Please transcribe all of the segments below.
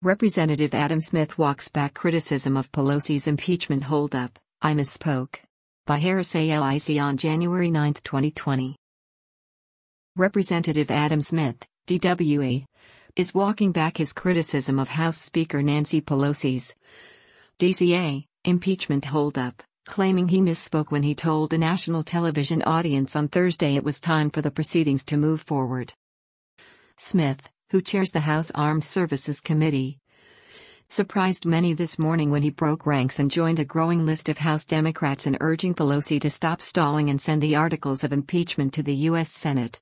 Representative Adam Smith walks back criticism of Pelosi's impeachment holdup. I misspoke. By Harris Alic on January 9, 2020. Representative Adam Smith, DWE, is walking back his criticism of House Speaker Nancy Pelosi's DCA impeachment holdup, claiming he misspoke when he told a national television audience on Thursday it was time for the proceedings to move forward. Smith, who chairs the House Armed Services Committee, surprised many this morning when he broke ranks and joined a growing list of House Democrats in urging Pelosi to stop stalling and send the articles of impeachment to the U.S. Senate.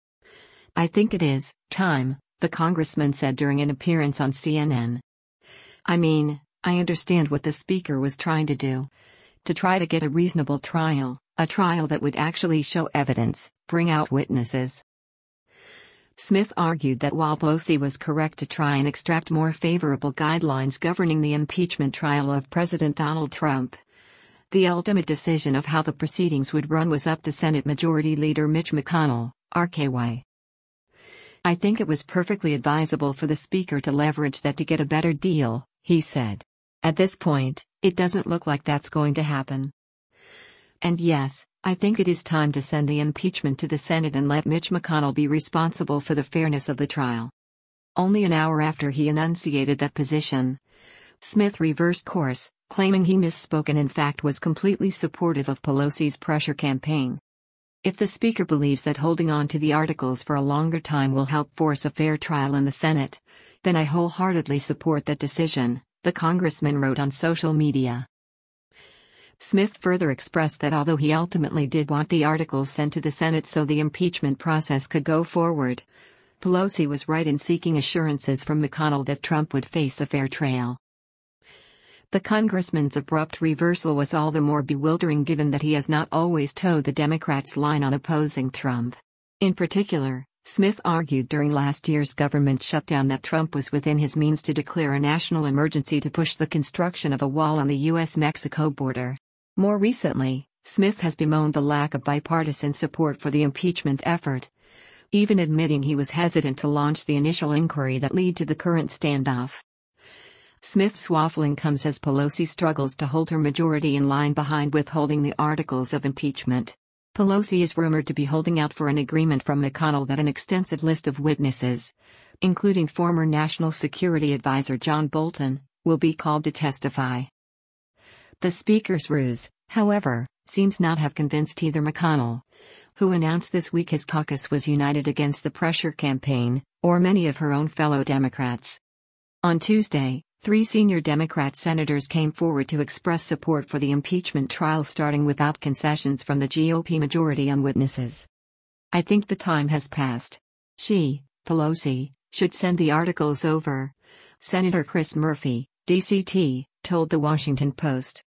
I think it is time, the congressman said during an appearance on CNN. I mean, I understand what the speaker was trying to do. To try to get a reasonable trial, a trial that would actually show evidence, bring out witnesses. Smith argued that while Pelosi was correct to try and extract more favorable guidelines governing the impeachment trial of President Donald Trump, the ultimate decision of how the proceedings would run was up to Senate Majority Leader Mitch McConnell, RKY. I think it was perfectly advisable for the Speaker to leverage that to get a better deal, he said. At this point, it doesn't look like that's going to happen. And yes, I think it is time to send the impeachment to the Senate and let Mitch McConnell be responsible for the fairness of the trial. Only an hour after he enunciated that position, Smith reversed course, claiming he misspoke and in fact was completely supportive of Pelosi's pressure campaign. If the Speaker believes that holding on to the articles for a longer time will help force a fair trial in the Senate, then I wholeheartedly support that decision, the congressman wrote on social media. Smith further expressed that although he ultimately did want the articles sent to the Senate so the impeachment process could go forward, Pelosi was right in seeking assurances from McConnell that Trump would face a fair trial. The congressman's abrupt reversal was all the more bewildering given that he has not always toed the Democrats' line on opposing Trump. In particular, Smith argued during last year's government shutdown that Trump was within his means to declare a national emergency to push the construction of a wall on the U.S.-Mexico border. More recently, Smith has bemoaned the lack of bipartisan support for the impeachment effort, even admitting he was hesitant to launch the initial inquiry that led to the current standoff. Smith's waffling comes as Pelosi struggles to hold her majority in line behind withholding the articles of impeachment. Pelosi is rumored to be holding out for an agreement from McConnell that an extensive list of witnesses, including former National Security Advisor John Bolton, will be called to testify. The Speaker's ruse, however, seems not have convinced either McConnell, who announced this week his caucus was united against the pressure campaign, or many of her own fellow Democrats. On Tuesday, 3 senior Democrat senators came forward to express support for the impeachment trial starting without concessions from the GOP majority on witnesses. I think the time has passed. She, Pelosi, should send the articles over, Senator Chris Murphy, DCT, told The Washington Post.